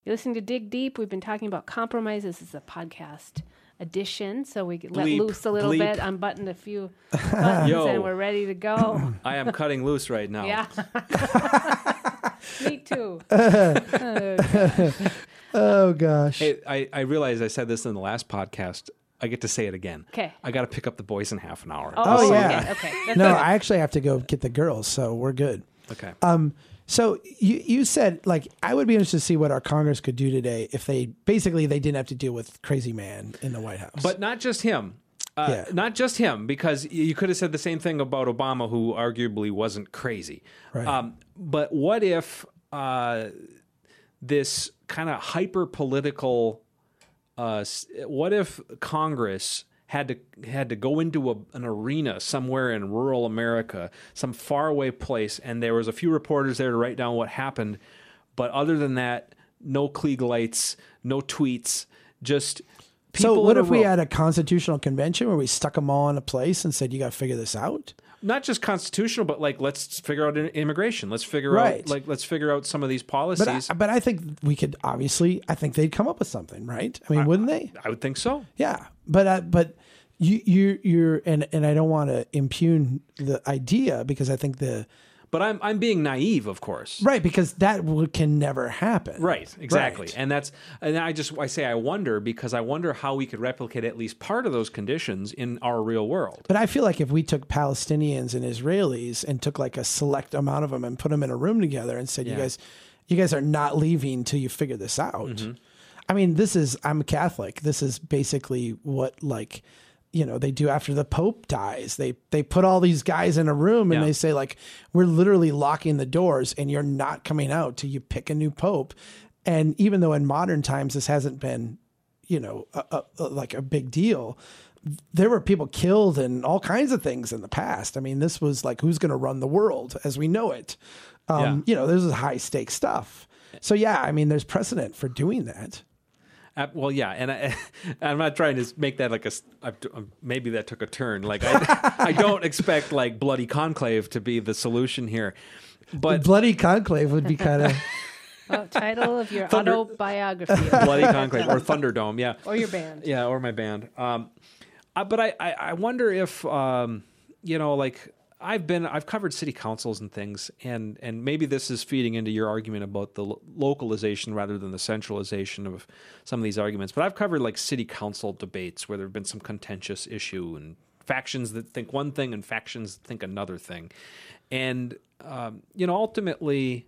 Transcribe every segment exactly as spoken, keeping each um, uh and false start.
You're listening to Dig Deep. We've been talking about compromise. This is a podcast edition, so we let Bleep, loose a little bleep. bit, unbuttoned a few buttons, Yo. and we're ready to go. I am cutting loose right now. Yeah. Me too. Oh, gosh. Oh, gosh. Hey, I, I realized I said this in the last podcast. I get to say it again. Okay. I got to pick up the boys in half an hour. Oh, Oh, yeah. Okay. okay. That's No, good. I actually have to go get the girls, so we're good. Okay. Um, so you you said, like, I would be interested to see what our Congress could do today if they basically they didn't have to deal with crazy man in the White House. But not just him. Uh, Yeah. Not just him, because you could have said the same thing about Obama, who arguably wasn't crazy. Right. Um, but what if uh, this kind of hyper political? Uh, s- what if Congress had to had to go into a, an arena somewhere in rural America, some faraway place, and there was a few reporters there to write down what happened, but other than that, no Klieg lights, no tweets, just people. so what in a if we row. had a constitutional convention where we stuck them all in a place and said, you got to figure this out? Not just constitutional, but like let's figure out immigration. Let's figure Right. out like let's figure out some of these But policies. I, but I think we could obviously, I think they'd come up with something, right? I mean, wouldn't they? I would think so. Yeah, but uh, but you you you're and and I don't want to impugn the idea because I think the But I'm I'm being naive, of course. right because that w- can never happen. Right, exactly. Right. And that's and I just I say I wonder because I wonder how we could replicate at least part of those conditions in our real world. But I feel like if we took Palestinians and Israelis and took like a select amount of them and put them in a room together and said, Yeah. "You guys, you guys are not leaving till you figure this out." Mm-hmm. I mean, this is I'm Catholic. This is basically what like you know they do after the Pope dies. They they put all these guys in a room and Yeah. they say like, "We're literally locking the doors and you're not coming out till you pick a new Pope." And even though in modern times this hasn't been, you know, a, a, a- like a big deal, there were people killed and all kinds of things in the past. I mean, this was like, who's going to run the world as we know it? Um, Yeah. You know, this is high stakes stuff. So yeah, I mean, there's precedent for doing that. Uh, well, yeah, and I, I'm not trying to make that like a s- I've- um, maybe that took a turn. Like I, I don't expect like bloody conclave to be the solution here, but Bloody conclave would be kind of Well, title of your Thunder- autobiography. bloody conclave or Thunderdome, yeah. Or your band. Yeah, or my band. Um, uh, but I, I, I wonder if um, you know, like I've been, I've covered city councils and things, and and maybe this is feeding into your argument about the lo- localization rather than the centralization of some of these arguments. But I've covered like city council debates where there have been some contentious issue and factions that think one thing and factions that think another thing, and um, you know, ultimately.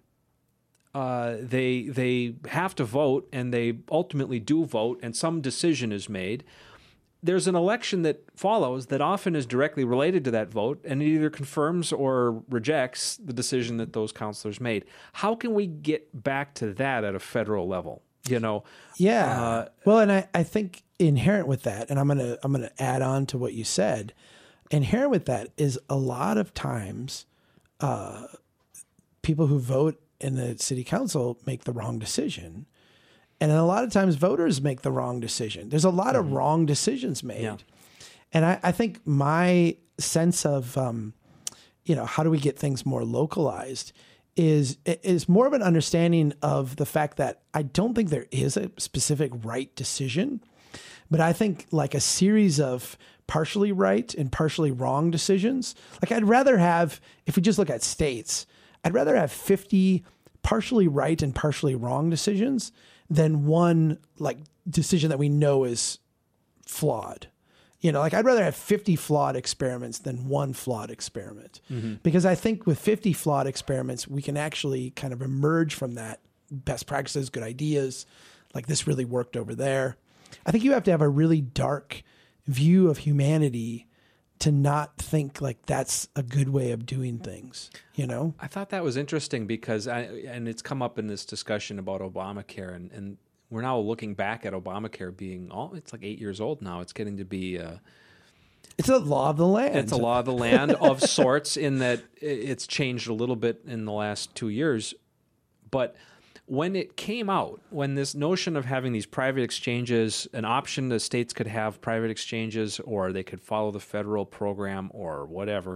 Uh, they they have to vote, and they ultimately do vote, and some decision is made. There's an election that follows that often is directly related to that vote, and it either confirms or rejects the decision that those councilors made. How can we get back to that at a federal level? You know, yeah. Uh, well, and I, I think inherent with that, and I'm gonna I'm gonna add on to what you said. Inherent with that is a lot of times, uh, people who vote in the city council make the wrong decision. And a lot of times voters make the wrong decision. There's a lot of wrong decisions made. Yeah. And I, I think my sense of, um, you know, how do we get things more localized is, is more of an understanding of the fact that I don't think there is a specific right decision, but I think like a series of partially right and partially wrong decisions. Like I'd rather have, if we just look at states, I'd rather have fifty partially right and partially wrong decisions than one like decision that we know is flawed. You know, like I'd rather have fifty flawed experiments than one flawed experiment. Mm-hmm. Because I think with fifty flawed experiments, we can actually kind of emerge from that best practices, good ideas, like this really worked over there. I think you have to have a really dark view of humanity to not think like that's a good way of doing things, you know? I thought that was interesting because I, and it's come up in this discussion about Obamacare, and, and we're now looking back at Obamacare being all, it's like eight years old now. It's getting to be, uh, It's a law of the land. it's a law of the land of sorts in that i- it's changed a little bit in the last two years. But when it came out, when this notion of having these private exchanges, an option the states could have private exchanges or they could follow the federal program or whatever,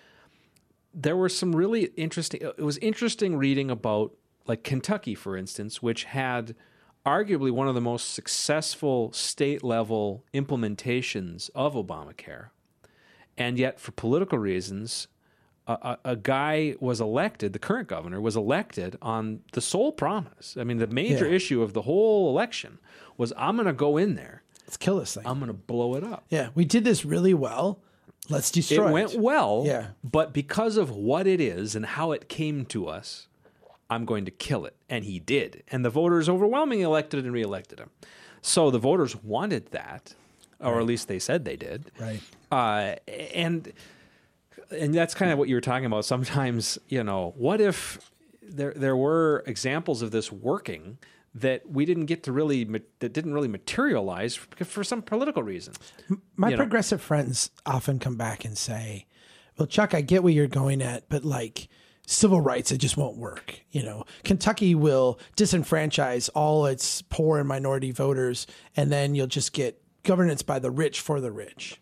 there were some really interesting, it was interesting reading about like Kentucky, for instance, which had arguably one of the most successful state-level implementations of Obamacare. And yet, for political reasons, a, a, a guy was elected, the current governor was elected on the sole promise. I mean, the major Yeah. issue of the whole election was, I'm going to go in there. Let's kill this thing. I'm going to blow it up. Yeah, we did this really well. Let's destroy It it. went well, Yeah. but because of what it is and how it came to us, I'm going to kill it. And he did. And the voters overwhelmingly elected and reelected him. So the voters wanted that, or at least they said they did. Right. Uh, and and that's kind of what you were talking about. Sometimes, you know, what if there there were examples of this working that we didn't get to really, ma- that didn't really materialize for, for some political reason? My you know. progressive friends often come back and say, well, Chuck, I get where you're going at, but like civil rights, it just won't work. You know, Kentucky will disenfranchise all its poor and minority voters, and then you'll just get governance by the rich for the rich.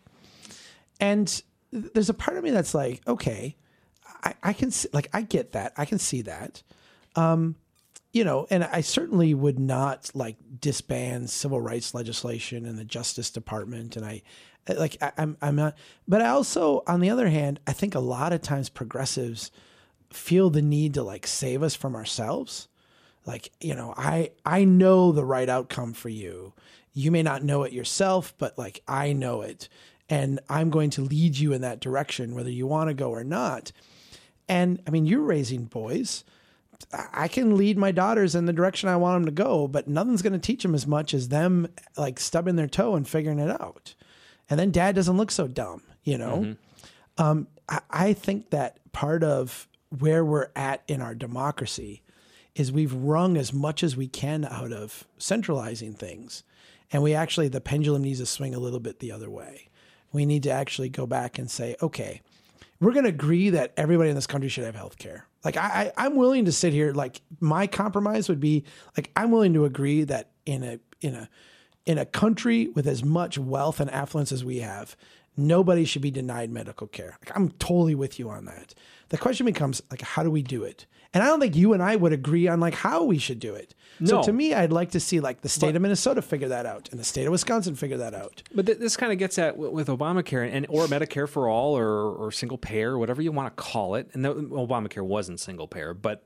And there's a part of me that's like, okay, I, I can see, like, I get that. I can see that. Um, you know, and I certainly would not like disband civil rights legislation in the Justice Department. And I like, I, I'm, I'm not, but I also, on the other hand, I think a lot of times progressives feel the need to like save us from ourselves. Like, you know, I, I know the right outcome for you. You may not know it yourself, but like, I know it. And I'm going to lead you in that direction, whether you want to go or not. And I mean, you're raising boys. I can lead my daughters in the direction I want them to go, but nothing's going to teach them as much as them like stubbing their toe and figuring it out. And then dad doesn't look so dumb, you know? Mm-hmm. Um, I, I think that part of where we're at in our democracy is we've wrung as much as we can out of centralizing things. And we actually, the pendulum needs to swing a little bit the other way. We need to actually go back and say, okay, we're going to agree that everybody in this country should have health care. Like I, I, I'm willing to sit here. Like my compromise would be like, I'm willing to agree that in a, in a, in a country with as much wealth and affluence as we have, nobody should be denied medical care. Like, I'm totally with you on that. The question becomes like, how do we do it? And I don't think you and I would agree on like how we should do it. No. So to me, I'd like to see like the state But, of Minnesota figure that out and the state of Wisconsin figure that out. But th- this kind of gets at with Obamacare and or Medicare for all or or single payer, whatever you want to call it. And the, Obamacare wasn't single payer, but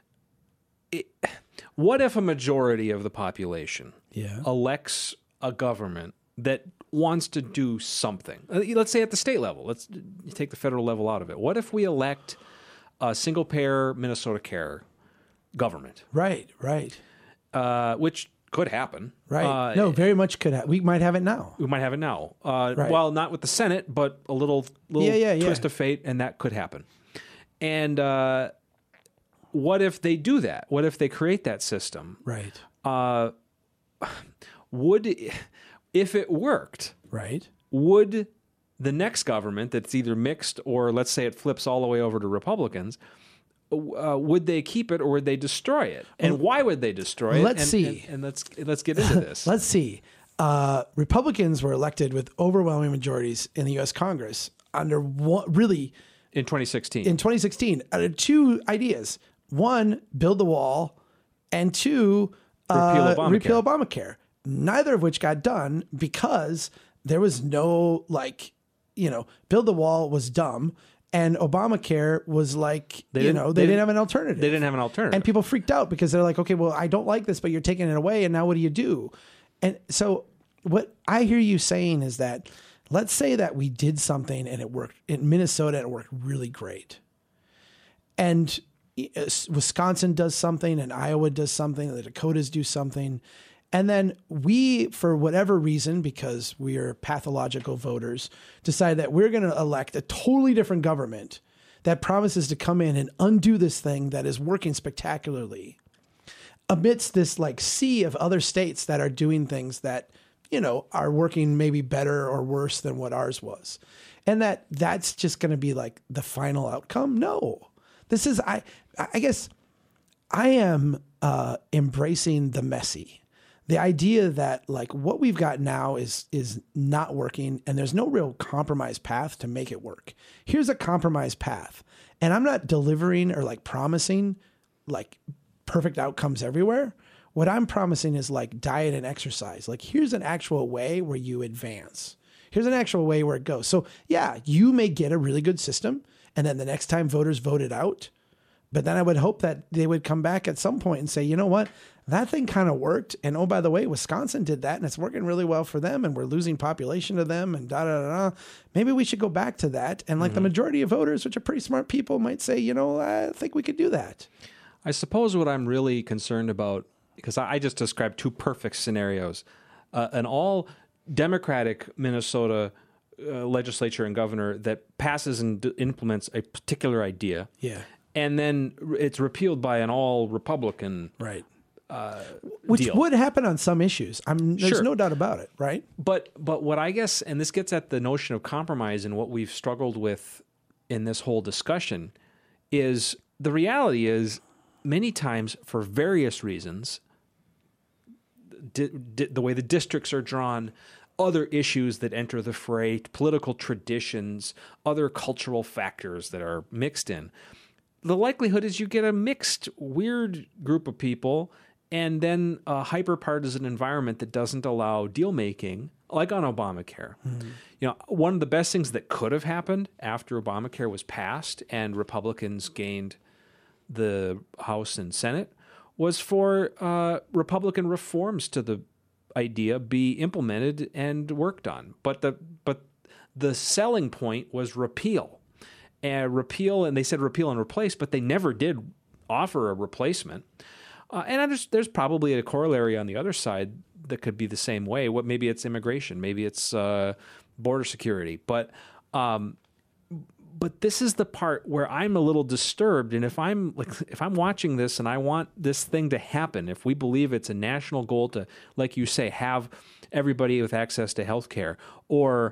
it, what if a majority of the population Yeah. elects a government that wants to do something? Uh, Let's say at the state level. Let's take the federal level out of it. What if we elect a single payer Minnesota Care government, Right, right, uh, which could happen. right. Uh, no, very much could have. We might have it now. We might have it now. Uh, Right. Well, not with the Senate, but a little little Yeah, yeah, yeah. twist of fate, and that could happen. And uh, what if they do that? What if they create that system? Right, Uh, would, if it worked, right. would the next government that's either mixed or let's say it flips all the way over to Republicans, uh, would they keep it or would they destroy it? And why would they destroy it? Let's And- see. And, and let's let's get into this. Let's see. Uh, Republicans were elected with overwhelming majorities in the U S Congress under one, really in twenty sixteen. in twenty sixteen out of two ideas. One, build the wall, and two, Repeal uh, Obamacare. repeal Obamacare. Neither of which got done because there was no like, you know, build the wall was dumb, and Obamacare was like, They you didn't- know, they they, didn't didn't- have an alternative. They didn't have an alternative. And people freaked out because they're like, okay, well, I don't like this, but you're taking it away, and now what do you do? And so what I hear you saying is that let's say that we did something and it worked in Minnesota and it worked really great. And Wisconsin does something and Iowa does something, the Dakotas do something. And then we, for whatever reason, because we are pathological voters, decide that we're going to elect a totally different government that promises to come in and undo this thing that is working spectacularly amidst this like sea of other states that are doing things that, you know, are working maybe better or worse than what ours was. And that that's just going to be like the final outcome. No, this is, I, I guess I am uh, embracing the messy. The idea that like what we've got now is is not working and there's no real compromise path to make it work. Here's a compromise path. And I'm not delivering or like promising like perfect outcomes everywhere. What I'm promising is like diet and exercise. Like here's an actual way where you advance. Here's an actual way where it goes. So yeah, you may get a really good system, and then the next time voters vote it out. But then I would hope that they would come back at some point and say, you know what, that thing kind of worked. And oh, by the way, Wisconsin did that and it's working really well for them. And we're losing population to them and da, da, da, da. Maybe we should go back to that. And like mm-hmm. the majority of voters, which are pretty smart people, might say, you know, I think we could do that. I suppose what I'm really concerned about, because I just described two perfect scenarios, uh, an all Democratic Minnesota uh, legislature and governor that passes and d- implements a particular idea. Yeah. And then it's repealed by an all-Republican right, uh, which deal. would happen on some issues. I'm, there's sure. no doubt about it, right? But but what I guess, and this gets at the notion of compromise and what we've struggled with in this whole discussion, is the reality is many times for various reasons, di- di- the way the districts are drawn, other issues that enter the fray, political traditions, other cultural factors that are mixed in. The likelihood is you get a mixed, weird group of people and then a hyper-partisan environment that doesn't allow deal-making, like on Obamacare. Mm-hmm. You know, one of the best things that could have happened after Obamacare was passed and Republicans gained the House and Senate was for uh, Republican reforms to the idea be implemented and worked on. But the but the selling point was repeal. And repeal, and they said repeal and replace, but they never did offer a replacement. Uh, and there's, there's probably a corollary on the other side that could be the same way. What maybe it's immigration, maybe it's uh, border security, but um, but this is the part where I'm a little disturbed. And if I'm like if I'm watching this and I want this thing to happen, if we believe it's a national goal to, like you say, have everybody with access to health care, or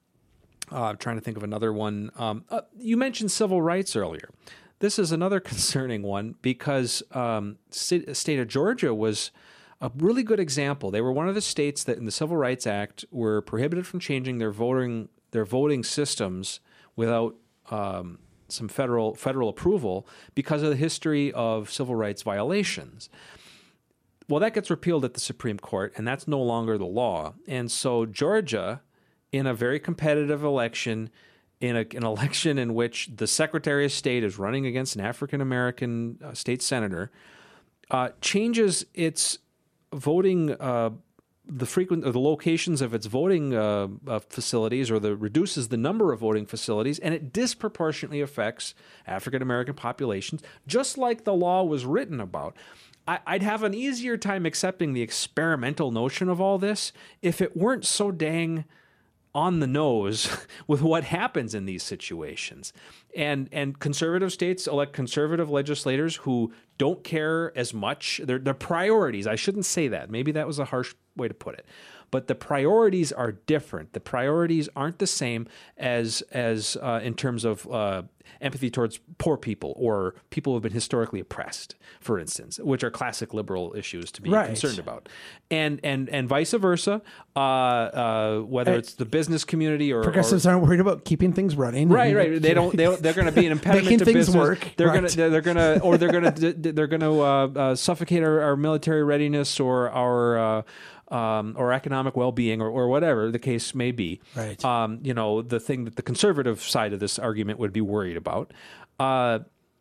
Uh, I'm trying to think of another one. Um, uh, you mentioned civil rights earlier. This is another concerning one because um, state, state of Georgia was a really good example. They were one of the states that in the Civil Rights Act were prohibited from changing their voting their voting systems without um, some federal federal approval because of the history of civil rights violations. Well, that gets repealed at the Supreme Court, and that's no longer the law. And so Georgia, in a very competitive election, in a, an election in which the Secretary of State is running against an African-American uh, state senator, uh, changes its voting, uh, the frequent or the locations of its voting uh, uh, facilities, or the reduces the number of voting facilities, and it disproportionately affects African-American populations, just like the law was written about. I, I'd have an easier time accepting the experimental notion of all this if it weren't so dang on the nose with what happens in these situations. And and conservative states elect conservative legislators who don't care as much. Their, their priorities, I shouldn't say that. Maybe that was a harsh way to put it. But the priorities are different. The priorities aren't the same as as uh, in terms of uh, empathy towards poor people or people who have been historically oppressed, for instance, which are classic liberal issues to be right. concerned about, and and and vice versa. Uh, uh, whether it's the business community or progressives or, aren't worried about keeping things running. Right, right. They don't. They, they're going to be an impediment Making to things business. work. They're right. going to. They're going to, or they're going to. They're going to uh, uh, suffocate our, our military readiness or our. Uh, Um, or economic well-being, or, or whatever the case may be. Right. Um, you know, the thing that the conservative side of this argument would be worried about uh,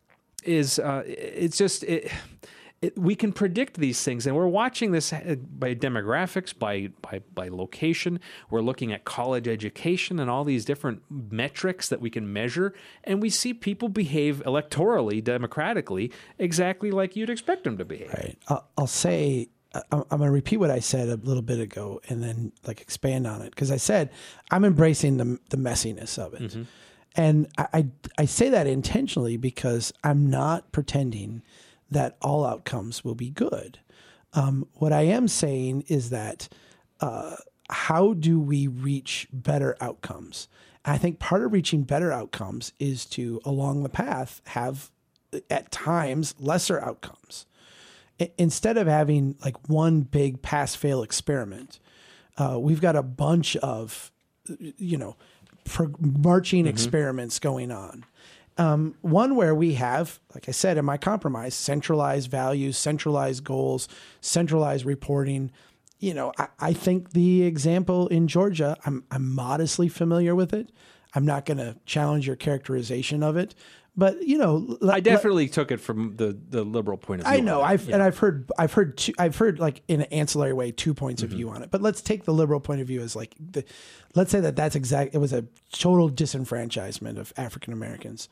is uh, it's just it, it, we can predict these things, and we're watching this by demographics, by by by location. We're looking at college education and all these different metrics that we can measure, and we see people behave electorally, democratically, exactly like you'd expect them to behave. Right. I'll, I'll say. I'm going to repeat what I said a little bit ago and then like expand on it. Because I said I'm embracing the the messiness of it. Mm-hmm. And I, I, I say that intentionally because I'm not pretending that all outcomes will be good. Um, what I am saying is that uh, how do we reach better outcomes? I think part of reaching better outcomes is to, along the path, have at times lesser outcomes. Instead of having like one big pass-fail experiment, uh, we've got a bunch of, you know, pro- marching mm-hmm. experiments going on. Um, one where we have, like I said in my compromise, centralized values, centralized goals, centralized reporting. You know, I, I think the example in Georgia, I'm I'm modestly familiar with it. I'm not going to challenge your characterization of it, but you know, I definitely let, took it from the, the liberal point of view. I know, I've yeah. and I've heard I've heard two, I've heard like in an ancillary way two points mm-hmm. of view on it. But let's take the liberal point of view as like the, let's say that that's exact. It was a total disenfranchisement of African Americans.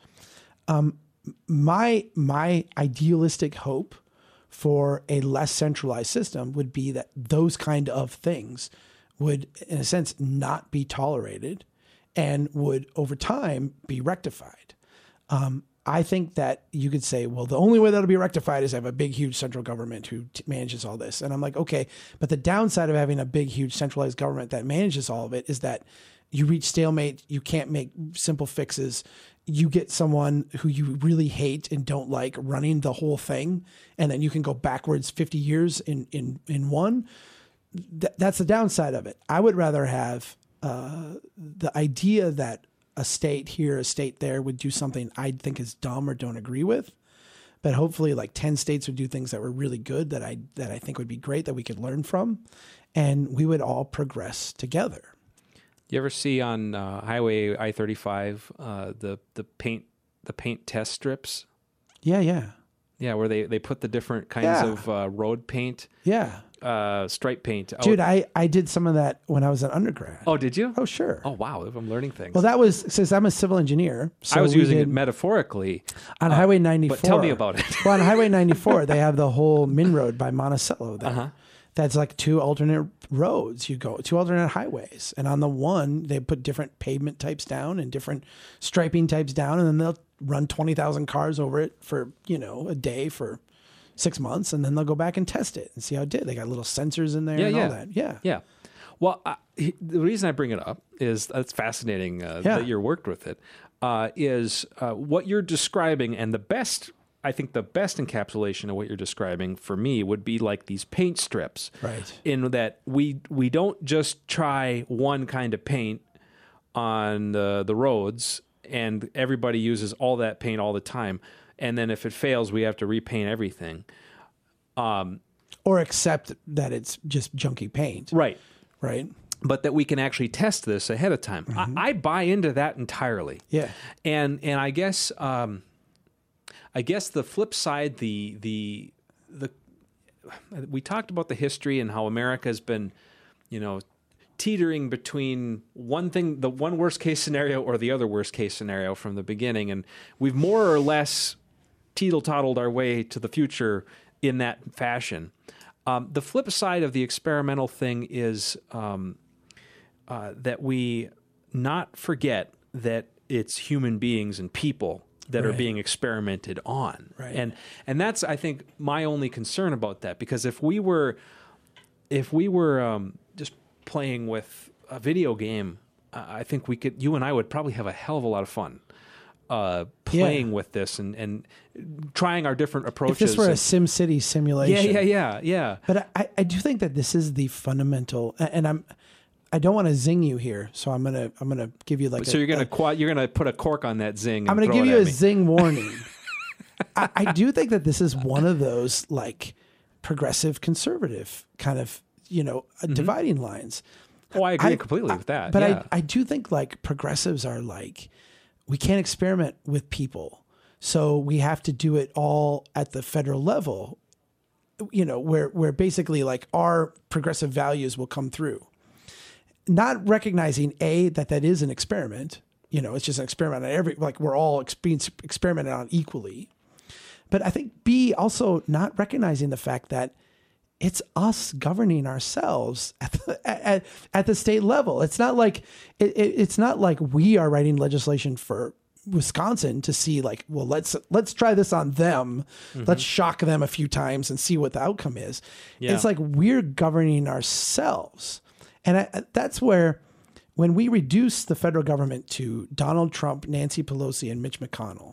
Um, my my idealistic hope for a less centralized system would be that those kind of things would, in a sense, not be tolerated and would over time be rectified. Um, I think that you could say, well, the only way that'll be rectified is have a big, huge central government who t- manages all this. And I'm like, okay, but the downside of having a big, huge centralized government that manages all of it is that you reach stalemate. You can't make simple fixes. You get someone who you really hate and don't like running the whole thing. And then you can go backwards fifty years in, in, in one. Th- that's the downside of it. I would rather have uh, the idea that a state here, a state there would do something I think is dumb or don't agree with. But hopefully like ten states would do things that were really good that I, that I think would be great that we could learn from. And we would all progress together. You ever see on uh, Highway I thirty-five uh, the the paint the paint test strips? Yeah, yeah, yeah. Where they, they put the different kinds yeah. of uh, road paint. Yeah, uh, stripe paint. Dude, oh. I, I did some of that when I was an undergrad. Oh, did you? Oh, sure. Oh, wow. I'm learning things. Well, that was since I'm a civil engineer. So I was using did, it metaphorically on uh, Highway ninety-four. But tell me about it. Well, on Highway ninety-four, they have the whole Min Road by Monticello there. Uh-huh. That's like two alternate roads. You go two alternate highways, and on the one they put different pavement types down and different striping types down, and then they'll run twenty thousand cars over it for you know a day for six months, and then they'll go back and test it and see how it did. They got little sensors in there yeah, and yeah. all that. Yeah, yeah. Well, uh, the reason I bring it up is that's fascinating uh, yeah. that you worked with it. Uh, is uh, what you're describing, and the best. I think the best encapsulation of what you're describing for me would be like these paint strips. Right. In that we we don't just try one kind of paint on the, the roads and everybody uses all that paint all the time. And then if it fails, we have to repaint everything. Um, or accept that it's just junky paint. Right. Right. But that we can actually test this ahead of time. Mm-hmm. I, I buy into that entirely. Yeah. And and I guess... Um, I guess the flip side, the the the we talked about the history and how America has been, you know, teetering between one thing, the one worst case scenario or the other worst case scenario from the beginning, and we've more or less teetle-toddled our way to the future in that fashion. Um, the flip side of the experimental thing is um, uh, that we not forget that it's human beings and people that right. are being experimented on. Right. And and that's, I think, my only concern about that. Because if we were if we were um, just playing with a video game, uh, I think we could, you and I would probably have a hell of a lot of fun uh, playing yeah. with this and, and trying our different approaches. If this were and, a SimCity simulation. Yeah, yeah, yeah, yeah. But I, I do think that this is the fundamental, and I'm I don't want to zing you here, so I'm gonna I'm gonna give you like. So a, you're gonna a, quad, you're gonna put a cork on that zing. And I'm gonna throw give it you at a me. zing warning. I, I do think that this is one of those like progressive conservative kind of you know mm-hmm. dividing lines. Oh, I agree I, completely I, with that. But yeah. I I do think like progressives are like we can't experiment with people, so we have to do it all at the federal level. You know where where basically like our progressive values will come through. Not recognizing a that that is an experiment, you know, it's just an experiment on every like we're all being experimented on equally. But I think B also not recognizing the fact that it's us governing ourselves at the, at, at the state level. It's not like it, it, it's not like we are writing legislation for Wisconsin to see like, well, let's let's try this on them. Mm-hmm. Let's shock them a few times and see what the outcome is. Yeah. It's like we're governing ourselves. And I, that's where, when we reduce the federal government to Donald Trump, Nancy Pelosi, and Mitch McConnell,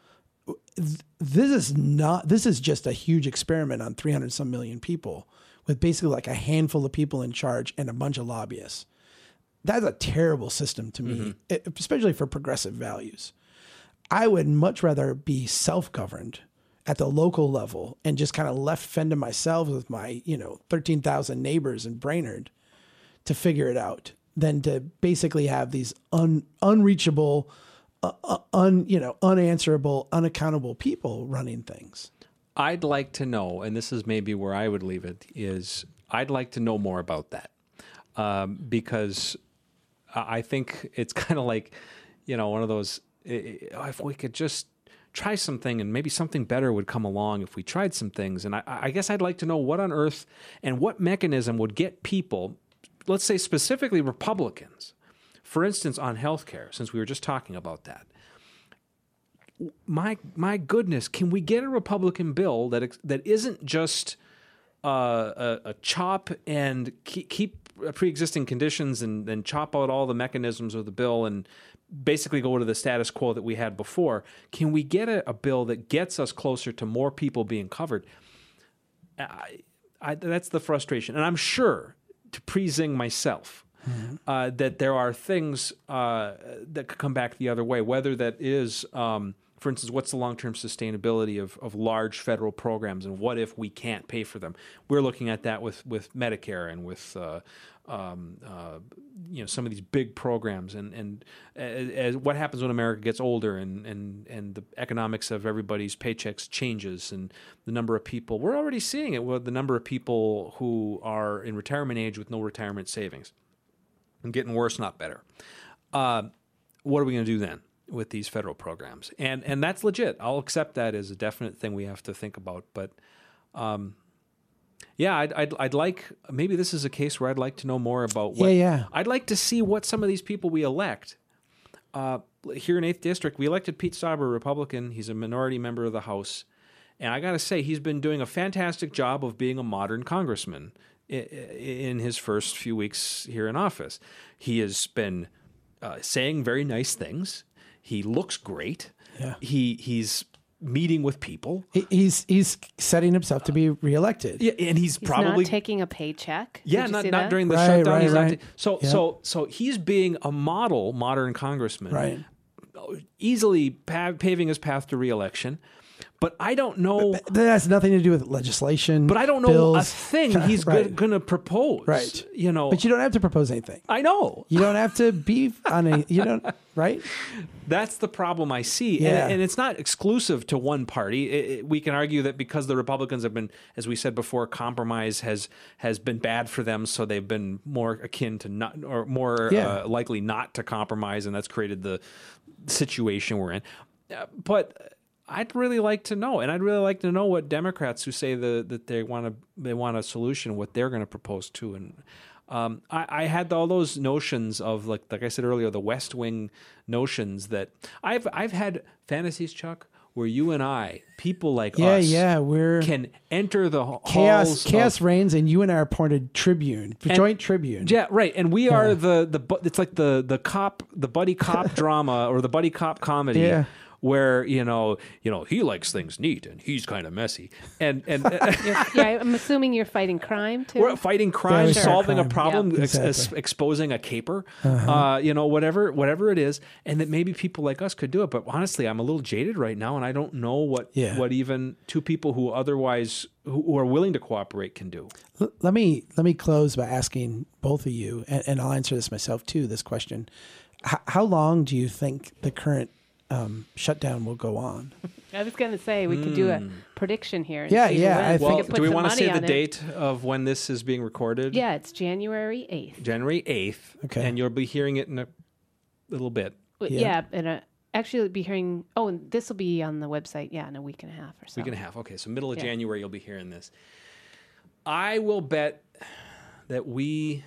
th- this is not. This is just a huge experiment on three hundred some million people, with basically like a handful of people in charge and a bunch of lobbyists. That's a terrible system to me, mm-hmm. especially for progressive values. I would much rather be self-governed at the local level and just kind of left fend to myself with my, you know, thirteen thousand neighbors in Brainerd to figure it out than to basically have these un, unreachable, uh, un, you know, unanswerable, unaccountable people running things. I'd like to know, and this is maybe where I would leave it, is I'd like to know more about that. Um, because I think it's kind of like, you know, one of those, if we could just try something and maybe something better would come along if we tried some things. And I, I guess I'd like to know what on earth and what mechanism would get people, let's say specifically Republicans, for instance, on healthcare, since we were just talking about that. My my goodness, can we get a Republican bill that that isn't just uh, a, a chop and keep, keep pre-existing conditions and then chop out all the mechanisms of the bill and basically go to the status quo that we had before? Can we get a, a bill that gets us closer to more people being covered? I, I, that's the frustration. And I'm sure, to pre-zing myself, mm-hmm. uh, that there are things uh, that could come back the other way, whether that is, um, for instance, what's the long-term sustainability of, of large federal programs, and what if we can't pay for them? We're looking at that with, with Medicare and with uh, um, uh, you know, some of these big programs, and and as, as what happens when America gets older, and, and and the economics of everybody's paychecks changes, and the number of people, we're already seeing it with the number of people who are in retirement age with no retirement savings, and getting worse, not better. Uh, what are we going to do then with these federal programs? And and that's legit. I'll accept that as a definite thing we have to think about. But um, yeah, I'd, I'd I'd like, maybe this is a case where I'd like to know more about what. Yeah, yeah. I'd like to see what some of these people we elect. Uh, here in eighth District, we elected Pete Stauber, Republican. He's a minority member of the House. And I got to say, he's been doing a fantastic job of being a modern congressman in his first few weeks here in office. He has been uh, saying very nice things. He looks great. Yeah. He he's meeting with people. He, he's he's setting himself to be reelected. Yeah, and he's, He's probably not taking a paycheck. yeah, Did you not see not that? during the Right, shutdown. right, he's right. not ta- so Yeah. so so he's being a model modern congressman, Right. easily pa- paving his path to reelection. But I don't know. But that has nothing to do with legislation. But I don't know bills. a thing he's Right. going to propose. Right. You know. But you don't have to propose anything. I know. You don't have to be on a. You don't. Right. That's the problem I see. Yeah. And, and it's not exclusive to one party. It, it, we can argue that because the Republicans have been, as we said before, compromise has has been bad for them, so they've been more akin to not, or more Yeah. uh, likely not to compromise, and that's created the situation we're in. Uh, but I'd really like to know, and I'd really like to know what Democrats who say the, that they want to they want a solution, what they're going to propose too. And um, I, I had all those notions of, like like I said earlier, the West Wing notions that I've I've had fantasies, Chuck, where you and I, people like Yeah. us, Yeah. We're can enter the halls chaos. Chaos of, reigns, and you and I are appointed tribune, joint tribune. yeah, right. And we are Yeah. the the bu- it's like the the cop, the buddy cop drama or the buddy cop comedy. Yeah. Where you know, you know, he likes things neat and he's kind of messy, and and You're- yeah, I'm assuming you're fighting crime too. we're fighting crime, Yeah, sure. solving a Crime. problem, Yeah. ex- ex- Exactly. exposing a caper, Uh-huh. uh, you know, whatever whatever it is, and that maybe people like us could do it. But honestly, I'm a little jaded right now, and I don't know what Yeah. what even two people who otherwise who, who are willing to cooperate can do. L- Let me let me close by asking both of you, and, and I'll answer this myself too. This question: H- How long do you think the current um, shutdown will go on? I was going to say we could do a prediction here. And Yeah, see who yeah, wins. I We think- Well, could put do we some want to money say the on it. date of when this is being recorded? Yeah, it's January eighth. January eighth. Okay. And you'll be hearing it in a little bit. Yeah, Yeah. and uh, actually, we'll be hearing. Oh, and this will be on the website. Yeah, in a week and a half or so. Week and a half. Okay, so middle of Yeah. January, you'll be hearing this. I will bet that we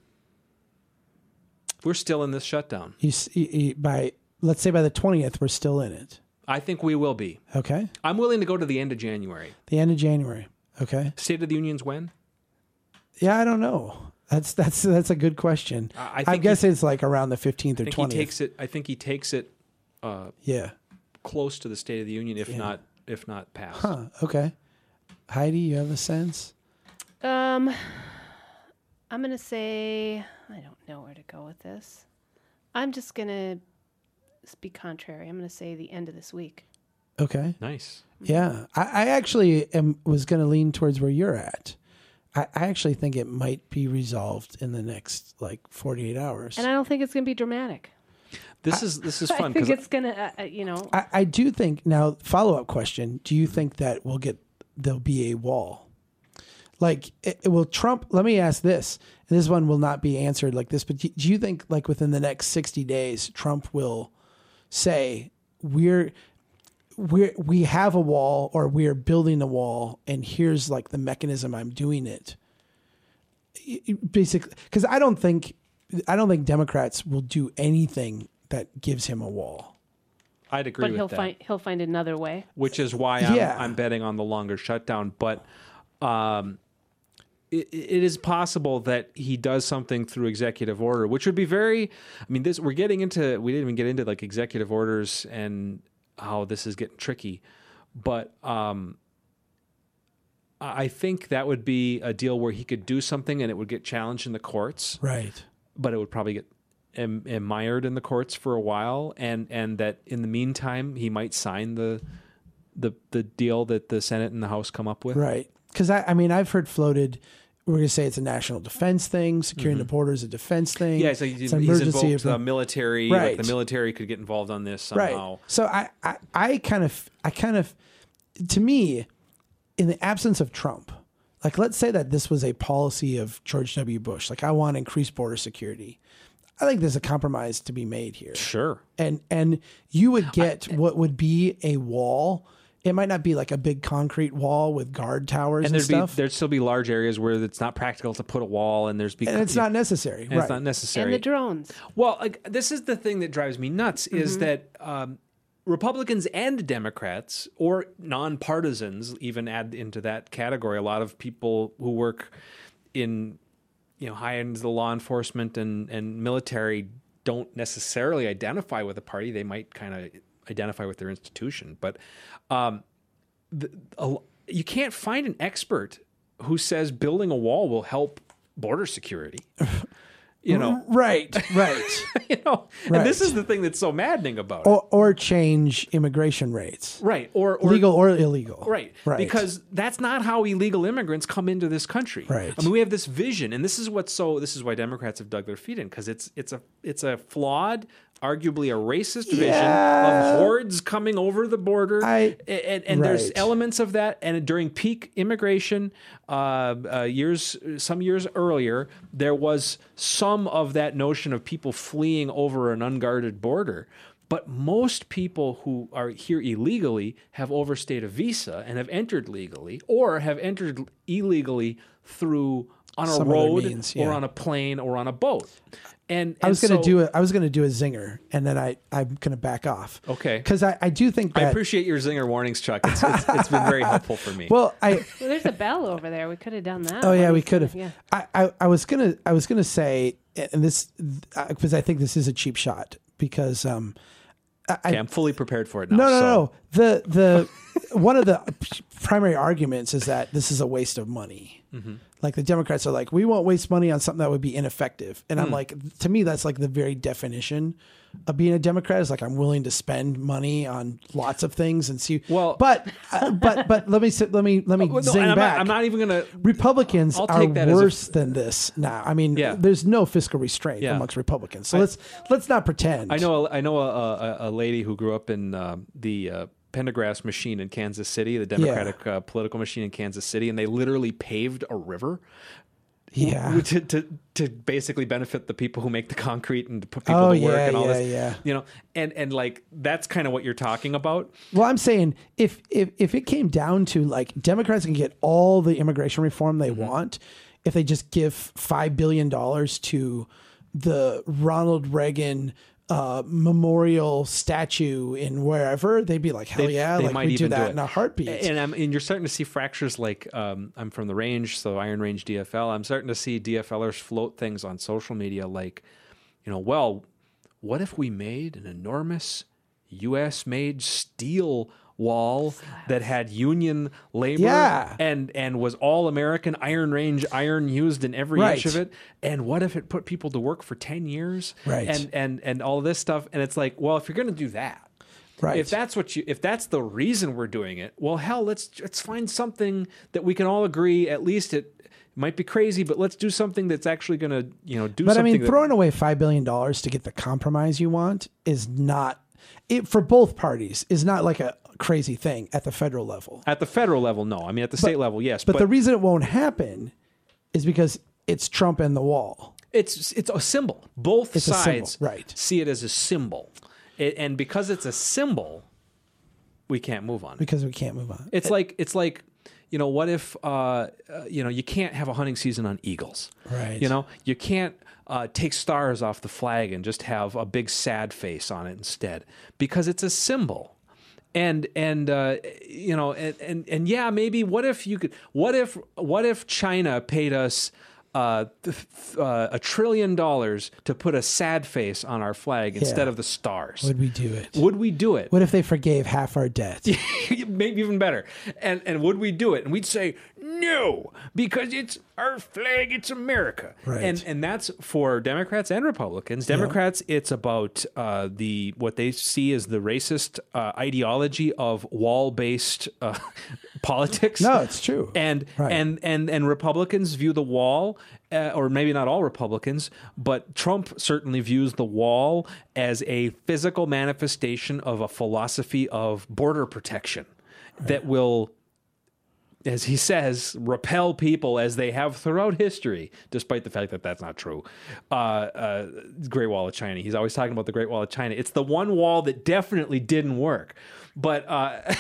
we're still in this shutdown. You, s- you, you by let's say by the twentieth, we're still in it. I think we will be. Okay, I'm willing to go to the end of January. the end of January. Okay, State of the Union's when? yeah, I don't know. That's that's that's a good question. I- I I, think guess it's like around the fifteenth I or think he twentieth. takes it. I think he takes it uh, Yeah. close to the State of the Union, if Yeah. not if not passed. Huh. Okay. Heidi, you have a sense? Um, I'm gonna say I don't know where to go with this. I'm just gonna speak contrary. I'm going to say the end of this week. Okay. Nice. Yeah. I, I actually am, was going to lean towards where you're at. I, I actually think it might be resolved in the next like forty-eight hours. And I don't think it's going to be dramatic. This is this is I fun think because it's going to, uh, you know. I, I do think now, follow up question. Do you think that we'll get, there'll be a wall? Like, it, it will Trump, let me ask this, and this one will not be answered like this, but do, do you think like within the next sixty days, Trump will say, we're, we're, we have a wall or we're building a wall and here's like the mechanism I'm doing it. Basically, because I don't think, I don't think Democrats will do anything that gives him a wall. I'd agree But with he'll that. find he'll find another way. Which is why I'm, Yeah. I'm betting on the longer shutdown. But um, it, it is possible that he does something through executive order, which would be very. I mean, this we're getting into. We didn't even get into like executive orders and how this is getting tricky. But um, I think that would be a deal where he could do something and it would get challenged in the courts. Right. But it would probably get em- mired in the courts for a while, and and that in the meantime he might sign the the the deal that the Senate and the House come up with. Right. Because I, I mean, I've heard floated. We're going to say it's a national defense thing. Securing Mm-hmm. the border is a defense thing. Yeah, so he's, it's an he's emergency. invoked the military. Right. Like the military could get involved on this somehow. Right. So I, I, I kind of, I kind of, to me, in the absence of Trump, like let's say that this was a policy of George W. Bush, like I want increased border security. I think there's a compromise to be made here. Sure. And and you would get what would be a wall. It might not be like a big concrete wall with guard towers and, And there'd stuff. be there'd still be large areas where it's not practical to put a wall, and there's be and it's not necessary. and right. it's not necessary. And the drones. Well, like this is the thing that drives me nuts is that um, Republicans and Democrats or nonpartisans even add into that category. A lot of people who work in, you know, high end of the law enforcement and, and military don't necessarily identify with a party. They might kind of identify with their institution, but um, the, a, you can't find an expert who says building a wall will help border security. You know, Right, right. you know, Right. and this is the thing that's so maddening about it. or, or change immigration rates. Right. Or, or Legal or illegal. Right. Right. Because that's not how illegal immigrants come into this country. Right. I mean, we have this vision, and this is what's so this is why Democrats have dug their feet in, because it's it's a it's a flawed, arguably a racist vision Yeah. of hordes coming over the border. I- and and there's right. elements of that. And during peak immigration, uh, uh, years some years earlier, there was some of that notion of people fleeing over an unguarded border. But most people who are here illegally have overstayed a visa and have entered legally, or have entered illegally through on a Some other road means, or yeah. on a plane or on a boat. And, I was and gonna so- do a, I was gonna do a zinger, and then I I'm gonna back off. Okay. Because I, I do think I that. appreciate your zinger warnings, Chuck. It's, it's, it's been very helpful for me. well, I Well, there's a bell over there. We could have done that. oh yeah, What we is- could have. Yeah. I, I I was gonna I was gonna say, and this because I think this is a cheap shot because um I, okay, I'm fully prepared for it now. No, no, so. no. The the one of the primary arguments is that this is a waste of money. Mm-hmm. Like the Democrats are like, we won't waste money on something that would be ineffective, and Hmm. I'm like, to me, that's like the very definition of being a Democrat is like I'm willing to spend money on lots of things and see. Well- but uh, but but let me sit, let me let me Well, no, zing and I'm, back. not, I'm not even going to. Republicans I'll are take that as a- worse than this now. I mean, Yeah. there's no fiscal restraint Yeah. amongst Republicans. So let's let's not pretend. I know. A, I know a, a, a lady who grew up in uh, the uh, Pendergrass machine in Kansas City, the Democratic uh, political machine in Kansas City, and they literally paved a river. Yeah. To, to to basically benefit the people who make the concrete and to put people Oh, to work yeah, and all yeah, this, yeah. you know, and and like that's kind of what you're talking about. Well, I'm saying if if if it came down to like Democrats can get all the immigration reform they Mm-hmm. want, if they just give five billion dollars to the Ronald Reagan uh, memorial statue in wherever, they'd be like, hell They- yeah, they like might we do even do that it. in a heartbeat. And I'm, and you're starting to see fractures like um, I'm from the range, so Iron Range D F L. I'm starting to see DFLers float things on social media like, you know, well, what if we made an enormous U S made steel wall that had union labor Yeah. and and was all American, Iron Range iron used in every Right. inch of it. And what if it put people to work for ten years? Right. And and and all this stuff. And it's like, well, if you're going to do that, Right. if that's what you, if that's the reason we're doing it, well, hell, let's let's find something that we can all agree. At least it might be crazy, but let's do something that's actually going to, you know, do But I something. mean, that, throwing away five billion dollars to get the compromise you want is not, it for both parties, is not like a crazy thing at the federal level. at the federal level, no. I mean, at the state level, yes. But, the reason it won't happen is because it's Trump and the wall. it's it's a symbol. Both It's a symbol, sides right. see it as a symbol, it, and because it's a symbol, we can't move on it. Because we can't move on. It's like it's like, you know, what if uh, uh, you know, you can't have a hunting season on eagles, Right. You know, you can't uh, take stars off the flag and just have a big sad face on it instead, because it's a symbol. And and uh, you know, and, and and yeah, maybe what if you could? What if what if China paid us uh, th- uh, a trillion dollars to put a sad face on our flag instead Yeah. of the stars? Would we do it? Would we do it? What if they forgave half our debt? Maybe even better. And and would we do it? And we'd say no, because it's our flag. It's America. Right. And and that's for Democrats and Republicans. Democrats, it's about uh, the what they see as the racist uh, ideology of wall-based uh, politics. No, it's true. And Right. and and and Republicans view the wall, uh, or maybe not all Republicans, but Trump certainly views the wall as a physical manifestation of a philosophy of border protection that will, as he says, repel people as they have throughout history, despite the fact that that's not true. Uh, uh, Great Wall of China. He's always talking about the Great Wall of China. It's the one wall that definitely didn't work. But uh,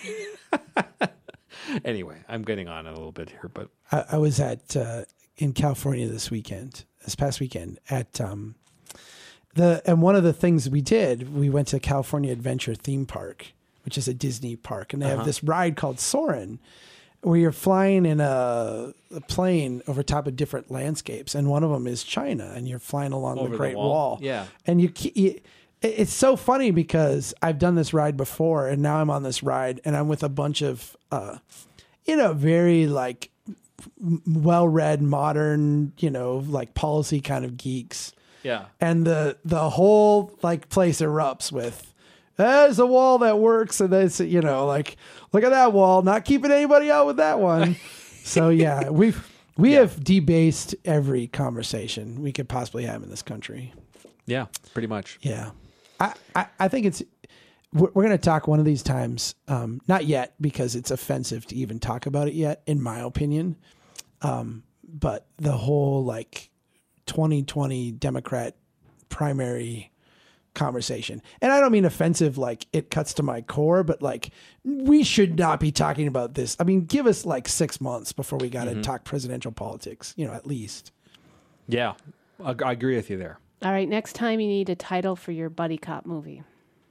anyway, I'm getting on a little bit here. But I, I was at uh, in California this weekend, this past weekend at um, the and one of the things we did, we went to California Adventure Theme Park, which is a Disney park, and they have this ride called Soarin', where you're flying in a, a plane over top of different landscapes, and one of them is China, and you're flying along Over the the Great wall. Wall. Yeah. And you, you, it's so funny because I've done this ride before, and now I'm on this ride, and I'm with a bunch of, uh, you know, very like m- well-read, modern, you know, like policy kind of geeks, yeah. and the the whole like place erupts with, there's a wall that works, and that's, you know, like, look at that wall, not keeping anybody out with that one. So yeah, we've we Yeah. have debased every conversation we could possibly have in this country. Yeah, pretty much. Yeah, I I, I think it's we're, we're going to talk one of these times. Um, not yet, because it's offensive to even talk about it yet, in my opinion. Um, but the whole like twenty twenty Democrat primary conversation, and I don't mean offensive like it cuts to my core, but like we should not be talking about this. I mean, give us like six months before we got to talk presidential politics, you know, at least. Yeah, I, I agree with you there. All right, next time you need a title for your buddy cop movie.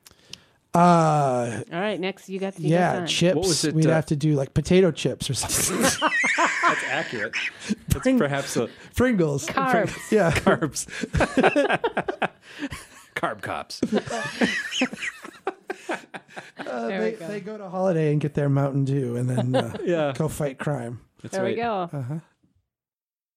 Uh, All right, next you got you got yeah, time. chips. What was it, We'd uh, have to do like potato chips or something. That's accurate. That's perhaps a Pringles. Carbs. Yeah. carbs. Carb cops. Uh, There they, we go. they go to Holiday and get their Mountain Dew and then uh, Yeah. go fight crime. That's There right. we go. Uh-huh.